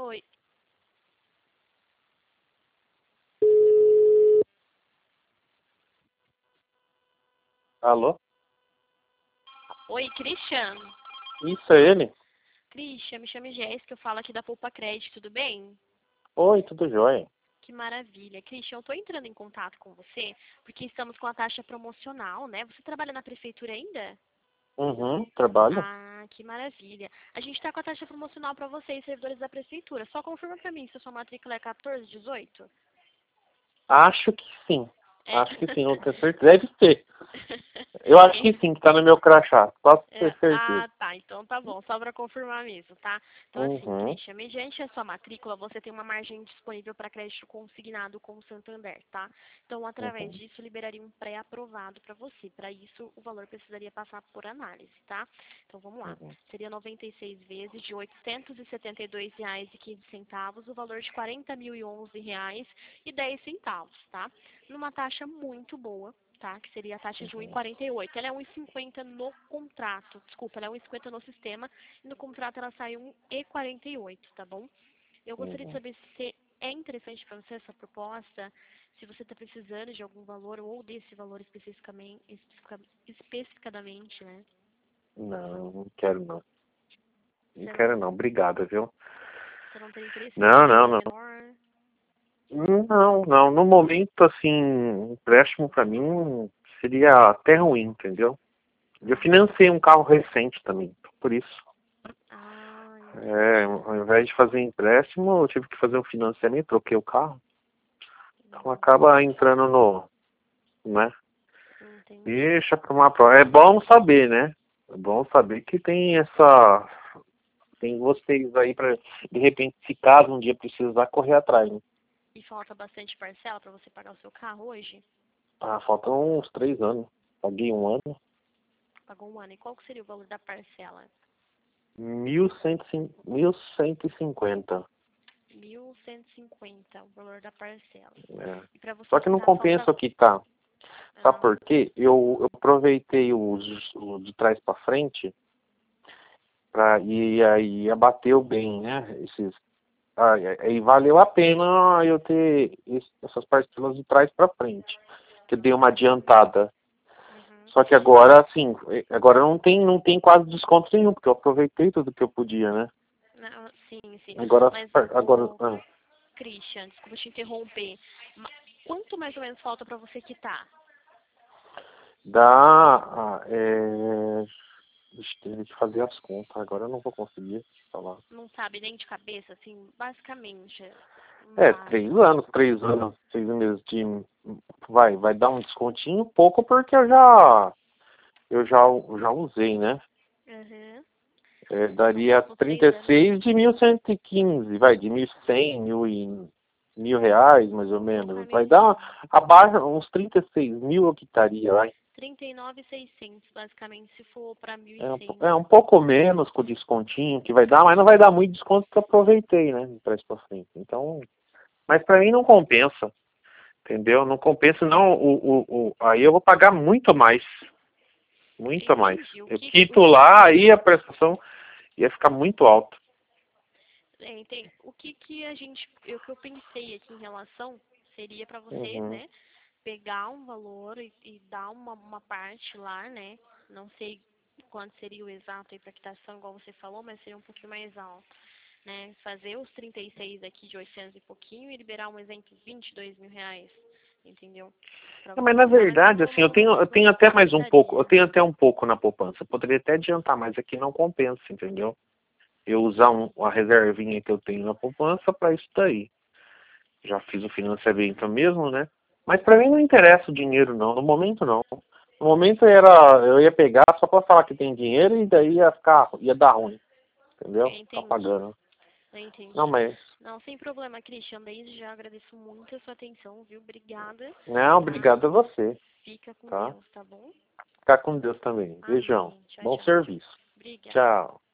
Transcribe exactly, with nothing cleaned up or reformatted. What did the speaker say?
Oi. Alô? Oi, Christian. Isso é ele? Christian, me chamo Jéssica, eu falo aqui da Poupa Crédito, tudo bem? Oi, tudo jóia? Que maravilha. Christian, eu estou entrando em contato com você porque estamos com a taxa promocional, né? Você trabalha na prefeitura ainda? Uhum, trabalho? Ah, que maravilha. A gente está com a taxa promocional para vocês, servidores da prefeitura. Só confirma para mim se a sua matrícula é quatorze, dezoito? Acho que sim. É. Acho que sim, não tenho certeza. Deve ser. Eu acho que sim, que tá no meu crachá. Posso É, ter certeza. ah, tá. Então tá bom. Só para confirmar mesmo, tá? Então assim, Uhum, Christian, mediante a sua matrícula, você tem uma margem disponível para crédito consignado com o Santander, tá? Então, através uhum, disso, liberaria um pré-aprovado para você. Para isso, o valor precisaria passar por análise, tá? Então, vamos lá. uhum. Seria noventa e seis vezes de oitocentos e setenta e dois reais e quinze centavos, o valor de quarenta mil e onze reais e dez centavos, tá? Numa taxa muito boa, tá? Que seria a taxa de um vírgula quarenta e oito. Ela é um vírgula cinquenta no contrato. Desculpa, ela é um vírgula cinquenta no sistema e no contrato ela sai um vírgula quarenta e oito, tá bom? Eu gostaria de Uhum. saber se é interessante para você essa proposta, se você está precisando de algum valor ou desse valor especificamente, especifica- especificadamente, né? Não, não quero não. Não Você quero não, não. Obrigado, viu? você não tem interesse em Não, algum não, valor não. menor? Não, não. No momento, assim, empréstimo pra mim seria até ruim, entendeu? Eu Ah, financei um carro recente também, por isso. ah, É, entendi. ao invés de fazer empréstimo, eu tive que fazer um financiamento, troquei o carro. Então acaba Hum, entrando no, né? entendi. Deixa para uma prova. É bom saber, né? É bom saber que tem essa, tem vocês aí para de repente, se caso um dia precisar correr atrás, né? E falta bastante parcela para você pagar o seu carro hoje? Ah, faltam uns três anos. Paguei um ano. Pagou um ano. E qual que seria o valor da parcela? Mil cento mil cento e cinquenta. Mil cento e cinquenta, o valor da parcela. É. E para você Só que não quitar, falta... compensa o que tá. Sabe Ah, por quê? Eu, eu aproveitei os, os de trás para frente pra, e aí abateu bem, né? Esses, ah, e valeu a pena eu ter esse, essas parcelas de trás para frente, que eu dei uma adiantada. uhum. Só que agora, assim, agora não tem, não tem quase desconto nenhum, porque eu aproveitei tudo que eu podia, né? Não, sim, sim. Agora, Mas agora, o ah, Christian, desculpa te interromper. Ma- Quanto mais ou menos falta para você quitar? dá, ah, é, ixi, teria que fazer as contas, agora eu não vou conseguir falar. Não sabe nem de cabeça, assim, basicamente, um É, três básico. anos, três anos, seis meses de, vai, vai dar um descontinho pouco porque eu já, eu já, eu já usei, né? Uhum. É, No daria próximo trinta três e anos, seis de mil cento e quinze, vai, de mil e cem, mil e mil reais, mais ou colocar menos. mil Vai e dar cem. abaixo, uns trinta e seis mil eu quitaria, vai. trinta e nove mil e seiscentos, basicamente, se for para mil e É, um po- cem. é um pouco menos com o descontinho que vai dar, mas não vai dar muito desconto que eu aproveitei, né, de trás pra frente. Então, mas pra mim não compensa, entendeu? Não compensa não, o, o, o, aí eu vou pagar muito mais, muito mais. Entendi. O Eu que, o quito que lá, que aí a prestação ia ficar muito alta. É, tem, o que que a gente, o que eu pensei aqui em relação seria para você, Uhum, né, pegar um valor e, e dar uma, uma parte lá, né, não sei quanto seria o exato aí para quitação, igual você falou, mas seria um pouquinho mais alto, né, fazer os trinta e seis aqui de oitocentos e pouquinho e liberar um exemplo vinte e dois mil reais, entendeu? Para é, você mas na quitar, mas eu verdade, não, assim, eu não, tenho, não, eu tenho não até mais um pouco, eu precisaria. tenho até um pouco na poupança. Eu poderia até adiantar, mas aqui não compensa, entendeu? Eu usar um, uma reservinha que eu tenho na poupança para isso daí. Já fiz o financiamento mesmo, né? Mas para mim não interessa o dinheiro, não. No momento, não. No momento era, eu ia pegar só para falar que tem dinheiro e daí ia ficar, ia dar ruim, entendeu? Ficar Entendi, pagando. Não, entendi. mas, Não, sem problema, Christian. Desde já agradeço muito a sua atenção, viu? Obrigada, não, tá? obrigado a você, Fica com tá? Deus, tá bom? Ficar com Deus também. Beijão. Amém. Tchau, Bom tchau. serviço. Obrigada. Tchau.